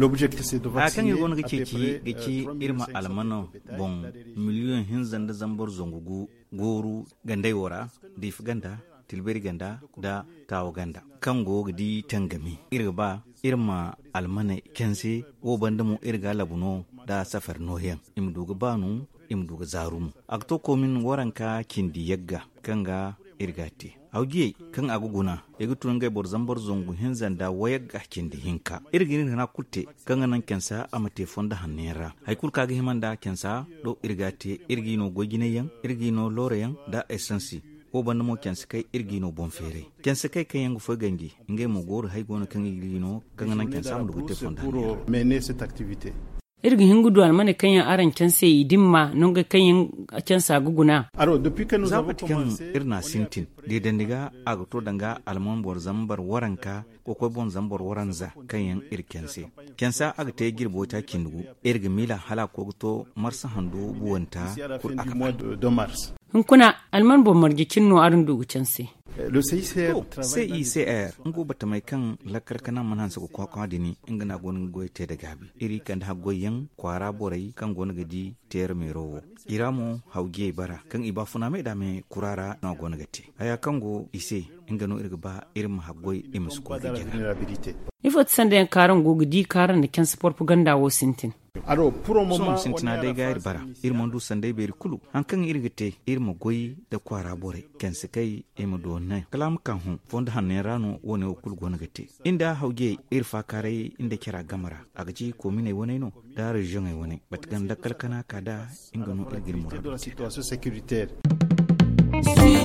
kan irgon gici irma almano bon miliyon hinzan da zambar zongugu goru gandai wora dif ganda tilberi ganda da tawo ganda kan go gidi tangami irba irma almana kense wo bandamu irga labuno da safar noyan imduga banu imduga zarumu akto komin waranka kindi yagga kanga irgati augie kan aguguna yagutun ngai borzambor zongu hinzan da wayagga kindi hinka irgini na kutte kanga nan kensa ama telefon da hannera haikul kaga himanda kensa do irgati irgino goginayan irgino loreyan da essensi ko ban mo kensa kai irgino bonfere kensa kai kan yangu fogangi ngai mo gor hay gona kan irgino kanga nan kensa mu do telefon da mener cette activité irgin hingudu almane kanyan aran kense idimma nonga kanyan kensa guguna alors depuis que nous avons commencé irna sintin de dandiga agto danga almon bor zambar waranka ko ko bon zambar waranza kanyan irkense kensa agte girbo ta kindugu irga mila hala ko to marsa hando buwanta pour aka de mars hunkuna alman bo margikin no aran dugu kense le CICR ngo bata mai kan lakar kana manan sa ko kwa dini ingana gon goy te da gabi iri kan ha goyen kwara borai kan gon gadi ter mero iramo hauge bara kan iba funa mai da me kurara na gon gati aya kango ise ingano irga ba irin hagoy imus ko gena ifot sande karan gogudi karan da kan propaganda wo sintin alors pour un moment sintina dai gair bara irmondu sande beri kulu hankan irgite irmo goyi da kwara bore kense kai emo do nay kalam kan hu fonda hannerano woni okul gona gate inda hauge irfa kare inda kira gamara agaji ko mine woni no da region ai woni batgan da kalkana kada ingano irgir murado situation sécuritaire